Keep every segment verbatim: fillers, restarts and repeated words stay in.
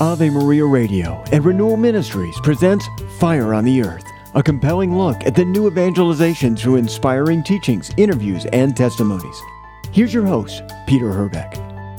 Ave Maria Radio and Renewal Ministries presents Fire on the Earth, a compelling look at the new evangelization through inspiring teachings, interviews, and testimonies. Here's your host, Peter Herbeck.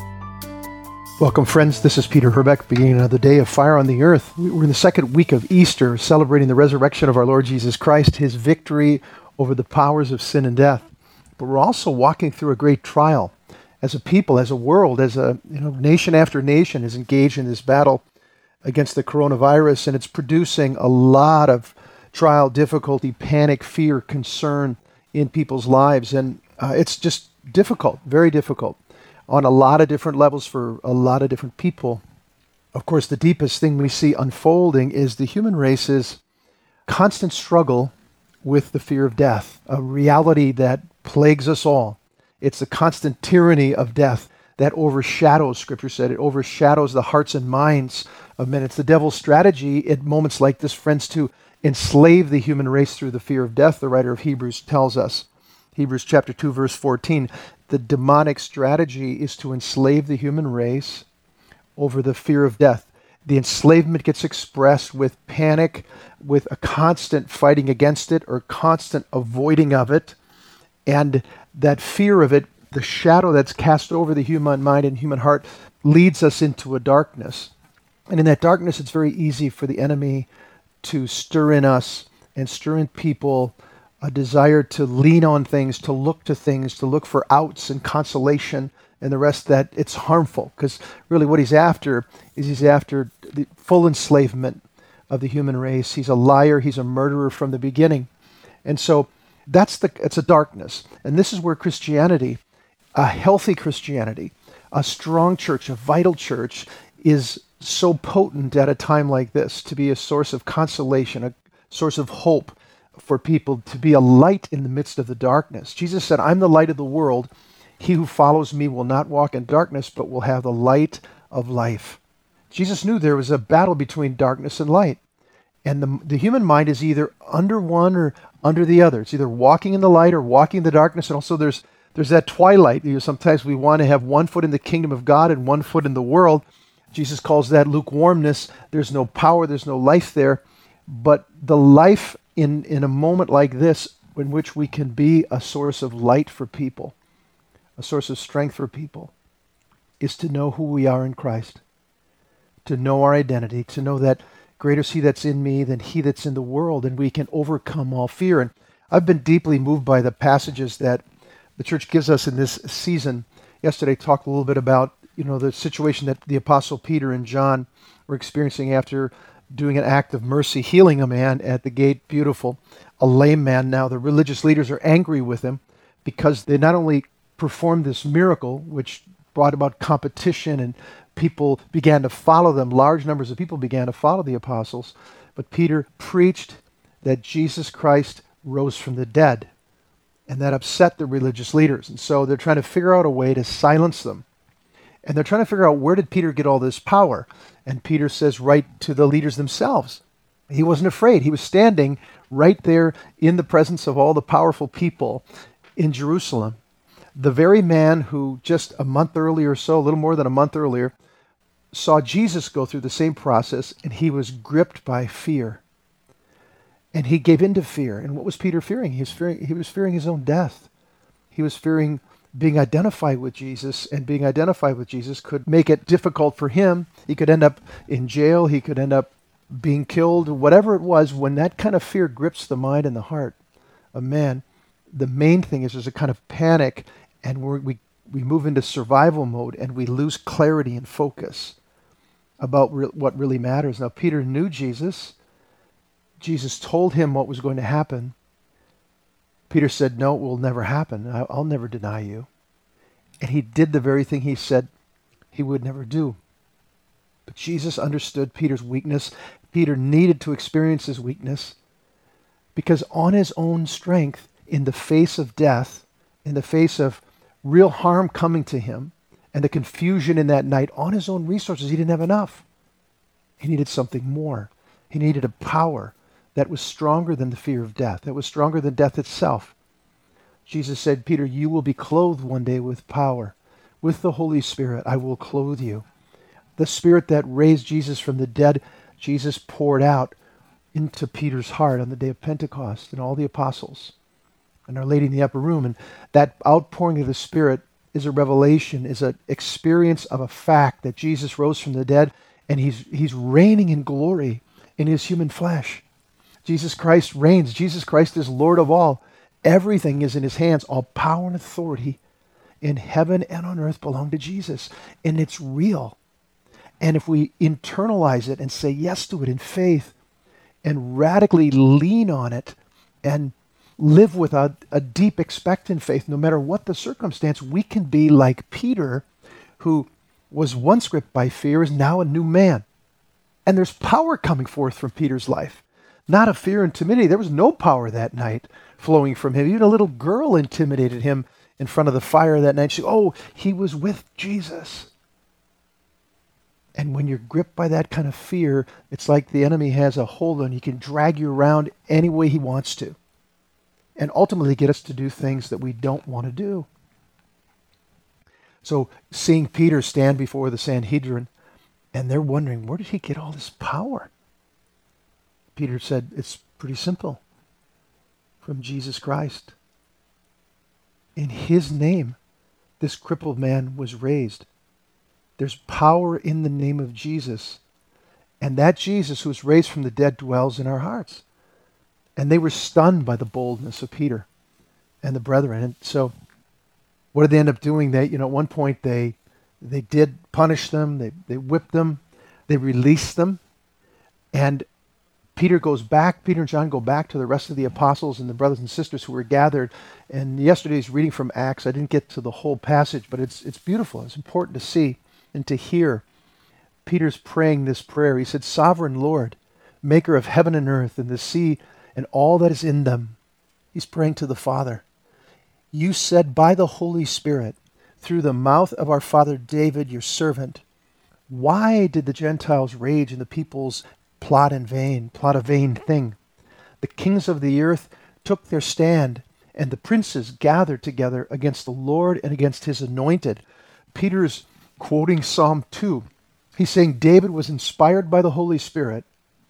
Welcome, friends. This is Peter Herbeck, beginning another day of Fire on the Earth. We're in the second week of Easter, celebrating the resurrection of our Lord Jesus Christ, his victory over the powers of sin and death. But we're also walking through a great trial. As a people, as a world, as a you know, nation after nation is engaged in this battle against the coronavirus, and it's producing a lot of trial, difficulty, panic, fear, concern in people's lives. And uh, it's just difficult, very difficult, on a lot of different levels for a lot of different people. Of course, the deepest thing we see unfolding is the human race's constant struggle with the fear of death, a reality that plagues us all. It's the constant tyranny of death that overshadows, Scripture said, it overshadows the hearts and minds of men. It's the devil's strategy at moments like this, friends, to enslave the human race through the fear of death, the writer of Hebrews tells us. Hebrews chapter two, verse fourteen, the demonic strategy is to enslave the human race over the fear of death. The enslavement gets expressed with panic, with a constant fighting against it or constant avoiding of it. And that fear of it, the shadow that's cast over the human mind and human heart, leads us into a darkness. And in that darkness, it's very easy for the enemy to stir in us and stir in people a desire to lean on things, to look to things, to look for outs and consolation and the rest, that it's harmful. Because really what he's after is he's after the full enslavement of the human race. He's a liar. He's a murderer from the beginning. And so That's the, it's a darkness. And this is where Christianity, a healthy Christianity, a strong church, a vital church, is so potent at a time like this to be a source of consolation, a source of hope for people, to be a light in the midst of the darkness. Jesus said, I'm the light of the world. He who follows me will not walk in darkness, but will have the light of life. Jesus knew there was a battle between darkness and light. And the, the human mind is either under one or under the other. It's either walking in the light or walking in the darkness. And also there's there's that twilight. You know, sometimes we want to have one foot in the kingdom of God and one foot in the world. Jesus calls that lukewarmness. There's no power, there's no life there. But the life in, in a moment like this, in which we can be a source of light for people, a source of strength for people, is to know who we are in Christ, to know our identity, to know that greater is he that's in me than he that's in the world, and we can overcome all fear. And I've been deeply moved by the passages that the church gives us in this season. Yesterday, I talked a little bit about, you know, the situation that the Apostle Peter and John were experiencing after doing an act of mercy, healing a man at the gate, beautiful, a lame man. Now, the religious leaders are angry with him because they not only performed this miracle, which brought about competition, and people began to follow them. Large numbers of people began to follow the apostles. But Peter preached that Jesus Christ rose from the dead. And that upset the religious leaders. And so they're trying to figure out a way to silence them. And they're trying to figure out, where did Peter get all this power? And Peter says right to the leaders themselves. He wasn't afraid. He was standing right there in the presence of all the powerful people in Jerusalem. The very man who just a month earlier or so, a little more than a month earlier, saw Jesus go through the same process, and he was gripped by fear. And he gave in to fear. And what was Peter fearing? He was fearing, he was fearing his own death. He was fearing being identified with Jesus, and being identified with Jesus could make it difficult for him. He could end up in jail. He could end up being killed. Whatever it was, when that kind of fear grips the mind and the heart of man, the main thing is there's a kind of panic, and we're, we we move into survival mode, and we lose clarity and focus about re- what really matters. Now, Peter knew Jesus. Jesus told him what was going to happen. Peter said, no, it will never happen. I- I'll never deny you. And he did the very thing he said he would never do. But Jesus understood Peter's weakness. Peter needed to experience his weakness, because on his own strength, in the face of death, in the face of real harm coming to him, and the confusion in that night, on his own resources, he didn't have enough. He needed something more. He needed a power that was stronger than the fear of death, that was stronger than death itself. Jesus said, Peter, you will be clothed one day with power. With the Holy Spirit, I will clothe you. The Spirit that raised Jesus from the dead, Jesus poured out into Peter's heart on the day of Pentecost and all the apostles and Our Lady in the upper room. And that outpouring of the Spirit is a revelation, is an experience of a fact that Jesus rose from the dead and he's, he's reigning in glory in his human flesh. Jesus Christ reigns. Jesus Christ is Lord of all. Everything is in his hands. All power and authority in heaven and on earth belong to Jesus. And it's real. And if we internalize it and say yes to it in faith and radically lean on it and live with a, a deep expectant faith, no matter what the circumstance, we can be like Peter, who was once gripped by fear, is now a new man. And there's power coming forth from Peter's life. Not of fear and timidity. There was no power that night flowing from him. Even a little girl intimidated him in front of the fire that night. She said, oh, he was with Jesus. And when you're gripped by that kind of fear, it's like the enemy has a hold on you. He can drag you around any way he wants to. And ultimately get us to do things that we don't want to do. So seeing Peter stand before the Sanhedrin, and they're wondering, where did he get all this power? Peter said, it's pretty simple. From Jesus Christ. In his name, this crippled man was raised. There's power in the name of Jesus. And that Jesus who was raised from the dead dwells in our hearts. And they were stunned by the boldness of Peter and the brethren. And so what did they end up doing? They, you know, at one point they they did punish them. They, they whipped them. They released them. And Peter goes back, Peter and John go back to the rest of the apostles and the brothers and sisters who were gathered. And yesterday's reading from Acts, I didn't get to the whole passage, but it's it's beautiful. It's important to see and to hear. Peter's praying this prayer. He said, Sovereign Lord, maker of heaven and earth and the sea and all that is in them. He's praying to the Father. You said by the Holy Spirit, through the mouth of our father David, your servant, why did the Gentiles rage and the peoples plot in vain, plot a vain thing? The kings of the earth took their stand, and the princes gathered together against the Lord and against his anointed. Peter's quoting Psalm two. He's saying David was inspired by the Holy Spirit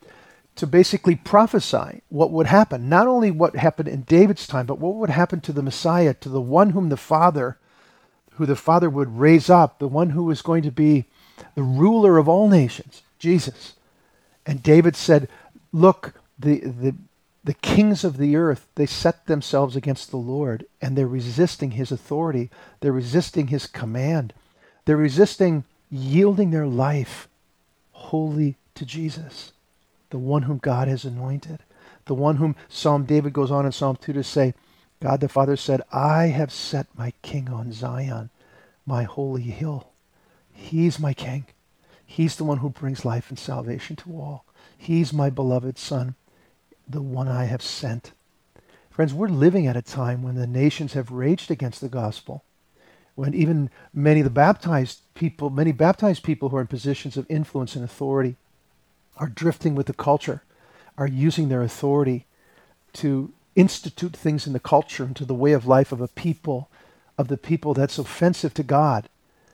to basically prophesy what would happen. Not only what happened in David's time, but what would happen to the Messiah, to the one whom the Father, who the Father would raise up, the one who was going to be the ruler of all nations, Jesus. And David said, look, the, the, the kings of the earth, they set themselves against the Lord, and they're resisting his authority. They're resisting his command. They're resisting yielding their life wholly to Jesus, the one whom God has anointed, the one whom Psalm David goes on in Psalm two to say, God the Father said, I have set my king on Zion, my holy hill. He's my king. He's the one who brings life and salvation to all. He's my beloved Son, the one I have sent. Friends, we're living at a time when the nations have raged against the gospel, when even many of the baptized people, many baptized people who are in positions of influence and authority are drifting with the culture, are using their authority to institute things in the culture and to the way of life of a people, of the people that's offensive to God,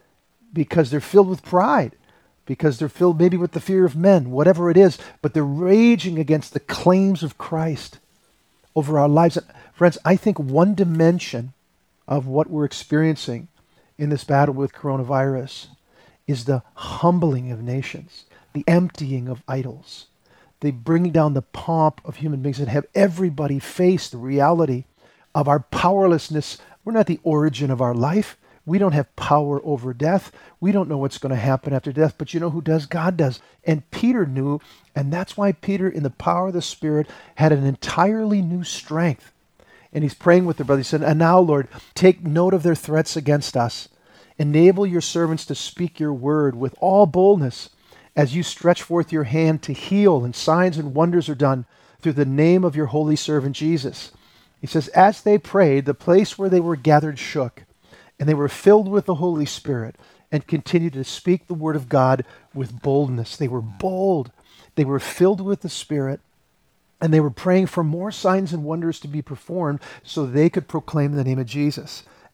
because they're filled with pride, because they're filled maybe with the fear of men, whatever it is, but they're raging against the claims of Christ over our lives. Friends, I think one dimension of what we're experiencing in this battle with coronavirus is the humbling of nations, the emptying of idols, the bringing down the pomp of human beings and have everybody face the reality of our powerlessness. We're not the origin of our life. We don't have power over death. We don't know what's going to happen after death, but you know who does? God does. And Peter knew, and that's why Peter, in the power of the Spirit, had an entirely new strength. And he's praying with the brother. He said, and now, Lord, take note of their threats against us. Enable your servants to speak your word with all boldness as you stretch forth your hand to heal, and signs and wonders are done through the name of your holy servant Jesus. He says, as they prayed, the place where they were gathered shook, and they were filled with the Holy Spirit and continued to speak the word of God with boldness. They were bold. They were filled with the Spirit, and they were praying for more signs and wonders to be performed so they could proclaim the name of Jesus.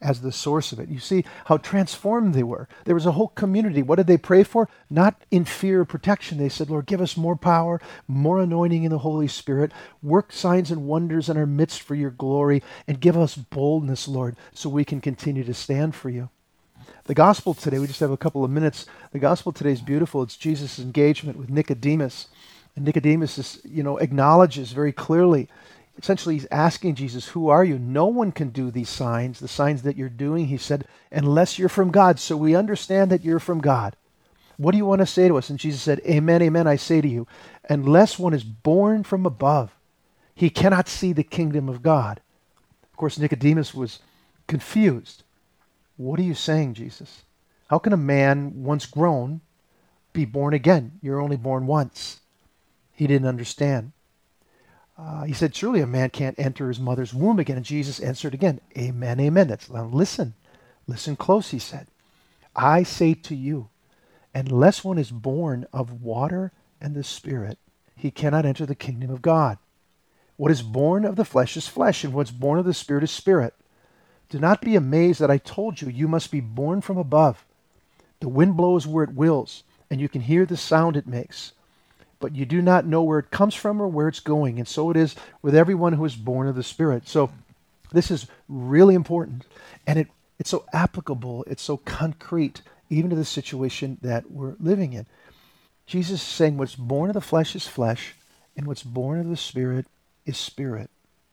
as the source of it. You see how transformed they were. There was a whole community. What did they pray for? Not in fear of protection. They said, Lord, give us more power, more anointing in the Holy Spirit, work signs and wonders in our midst for your glory, and give us boldness, Lord, so we can continue to stand for you. The gospel today, we just have a couple of minutes. The gospel today is beautiful. It's Jesus' engagement with Nicodemus. And Nicodemus is, you know, acknowledges very clearly, essentially he's asking Jesus, who are you? No one can do these signs, the signs that you're doing, he said, unless you're from God. So we understand that you're from God. What do you want to say to us? And Jesus said, amen, amen, I say to you, unless one is born from above, he cannot see the kingdom of God. Of course, Nicodemus was confused. What are you saying, Jesus? How can a man once grown be born again? You're only born once. He didn't understand. Uh, he said, surely a man can't enter his mother's womb again. And Jesus answered again, amen, amen. That's, now listen, listen close, he said. I say to you, unless one is born of water and the Spirit, he cannot enter the kingdom of God. What is born of the flesh is flesh, and what's born of the Spirit is spirit. Do not be amazed that I told you, you must be born from above. The wind blows where it wills, and you can hear the sound it makes. But you do not know where it comes from or where it's going. And so it is with everyone who is born of the Spirit. So this is really important. And it, it's so applicable, it's so concrete, even to the situation that we're living in. Jesus is saying what's born of the flesh is flesh, and what's born of the Spirit is spirit.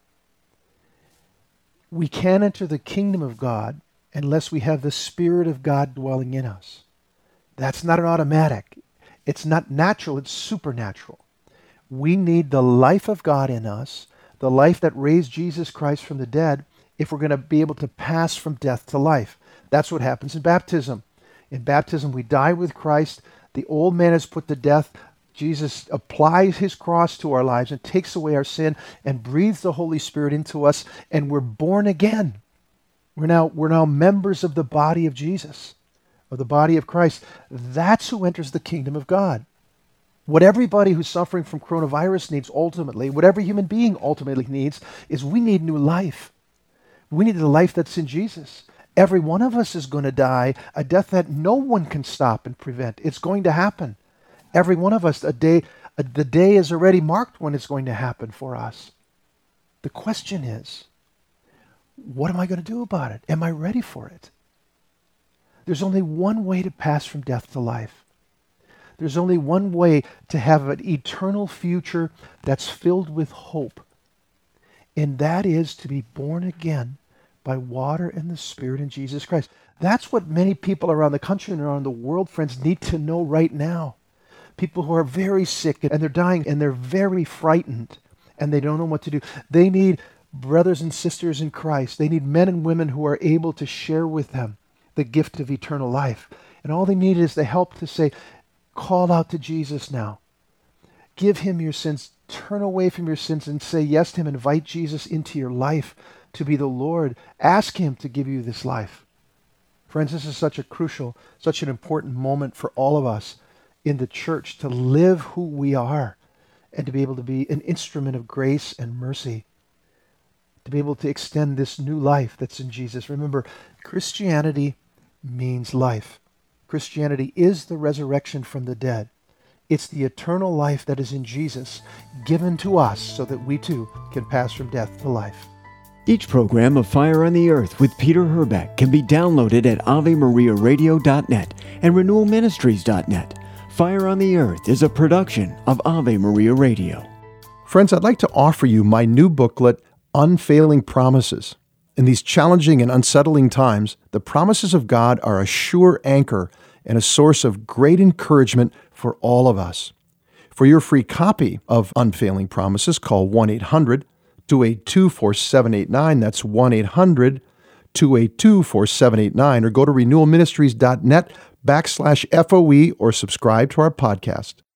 We can't enter the kingdom of God unless we have the Spirit of God dwelling in us. That's not an automatic. It's not natural, it's supernatural. We need the life of God in us, the life that raised Jesus Christ from the dead, if we're going to be able to pass from death to life. That's what happens in baptism. In baptism, we die with Christ. The old man is put to death. Jesus applies his cross to our lives and takes away our sin and breathes the Holy Spirit into us, and we're born again. We're now, we're now members of the body of Jesus, of the body of Christ. That's who enters the kingdom of God. What everybody who's suffering from coronavirus needs ultimately, what every human being ultimately needs, is we need new life. We need the life that's in Jesus. Every one of us is going to die a death that no one can stop and prevent. It's going to happen. Every one of us, a day, a, the day is already marked when it's going to happen for us. The question is, what am I going to do about it? Am I ready for it? There's only one way to pass from death to life. There's only one way to have an eternal future that's filled with hope. And that is to be born again by water and the Spirit in Jesus Christ. That's what many people around the country and around the world, friends, need to know right now. People who are very sick and they're dying and they're very frightened and they don't know what to do. They need brothers and sisters in Christ. They need men and women who are able to share with them the gift of eternal life. And all they need is the help to say, call out to Jesus now. Give him your sins. Turn away from your sins and say yes to him. Invite Jesus into your life to be the Lord. Ask him to give you this life. Friends, this is such a crucial, such an important moment for all of us in the church to live who we are and to be able to be an instrument of grace and mercy, to be able to extend this new life that's in Jesus. Remember, Christianity means life. Christianity is the resurrection from the dead. It's the eternal life that is in Jesus, given to us so that we too can pass from death to life. Each program of Fire on the Earth with Peter Herbeck can be downloaded at ave maria radio dot net and renewal ministries dot net. Fire on the Earth is a production of Ave Maria Radio. Friends, I'd like to offer you my new booklet, Unfailing Promises. In these challenging and unsettling times, the promises of God are a sure anchor and a source of great encouragement for all of us. For your free copy of Unfailing Promises, call one eight hundred two eight two four seven eight nine. That's one eight hundred two eight two four seven eight nine, or go to renewal ministries dot net backslash F O E or subscribe to our podcast.